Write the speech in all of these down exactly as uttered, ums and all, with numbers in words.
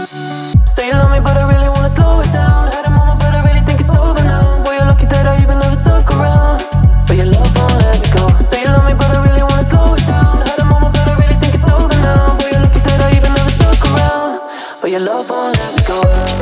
Say you love me, but I really wanna slow it down. Had a moment, but I really think it's over now. Boy, you're lucky that I even ever stuck around. But your love won't let me go. Say you love me, but I really wanna slow it down. Had a moment, but I really think it's over now. Boy, you're lucky that I even ever stuck around. But your love won't let me go.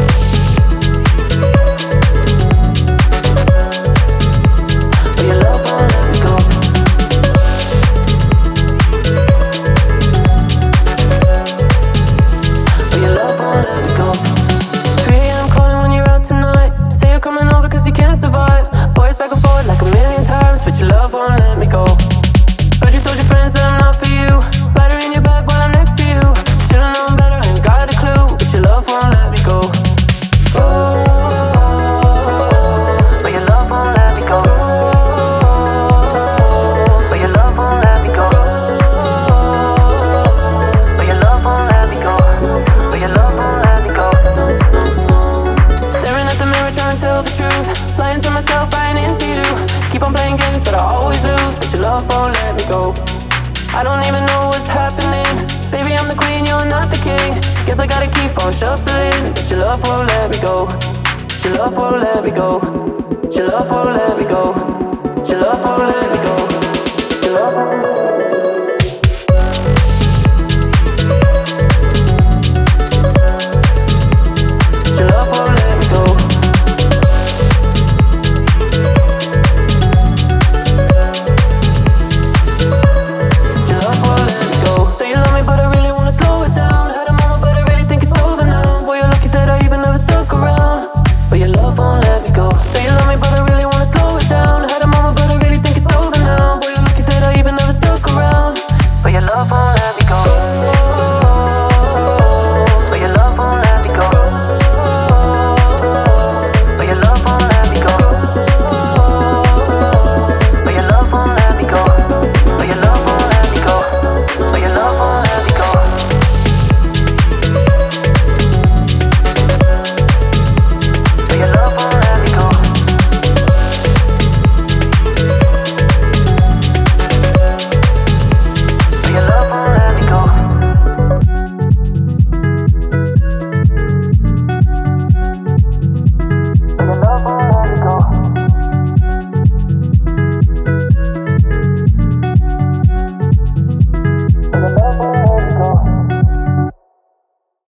I don't even know what's happening. Baby, I'm the queen, you're not the king. Guess I gotta keep on shuffling. But your love won't let me go. Your love won't let me go. Your love won't let me go. Your love won't let me go. Your love won't let me go.